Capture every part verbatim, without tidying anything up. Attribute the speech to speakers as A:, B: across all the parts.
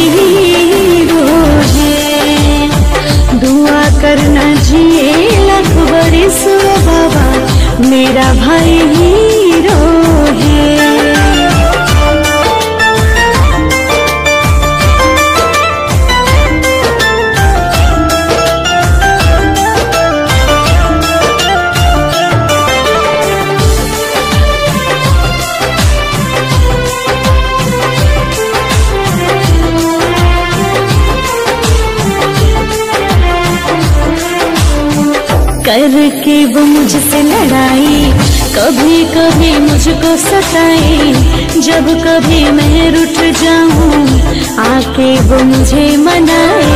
A: Hero है। दुआ करना जिए लाख बरिस बाबा, मेरा भाई हीरो है। करके वो मुझसे लड़ाई, कभी कभी मुझको सताए, जब कभी मैं रूठ जाऊं आके वो मुझे मनाए।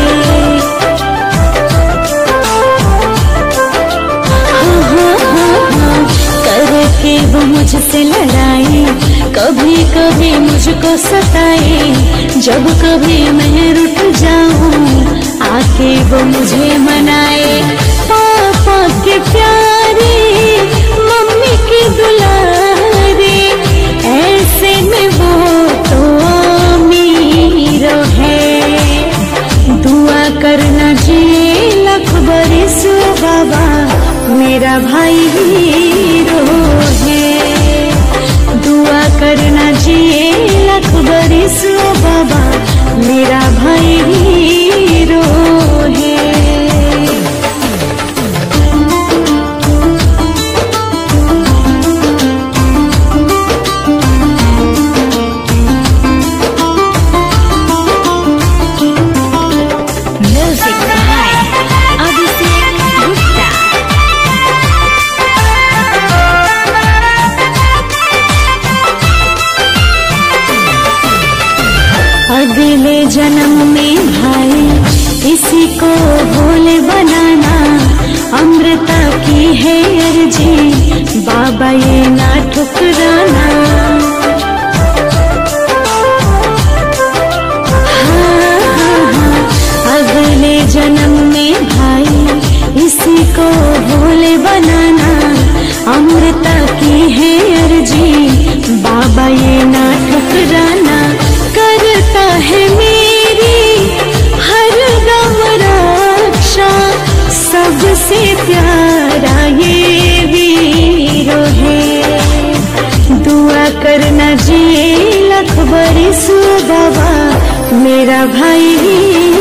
A: हाँ हाँ हाँ हाँ, करके वो मुझसे लड़ाई, कभी कभी मुझको सताए, जब कभी मैं रूठ जाऊं आके वो मुझे मनाए। पापा के प्यारे, मम्मी की दुलारे, ऐसे में वो तो अमीर है। दुआ करना जिए लाख बरिस बाबा, मेरा भाई हीरो है। दुआ करना जिए लाख बरिस बाबा, मेरा भाई हीरो है। अगले जन्म में भाई इसी को भोले बनाना, अमृता की है अर्जी बाबा ये ना ठुकराना। हाँ हाँ हाँ, अगले जन्म में भाई इसी को भोले बनाना, अमृता की है अर्जी बाबा ये ना ठुकराना। करता है मेरी हर दम रक्षा, सबसे प्यारा ये वीरो है। दुआ करना जिए लाख बरिस बाबा, मेरा भाई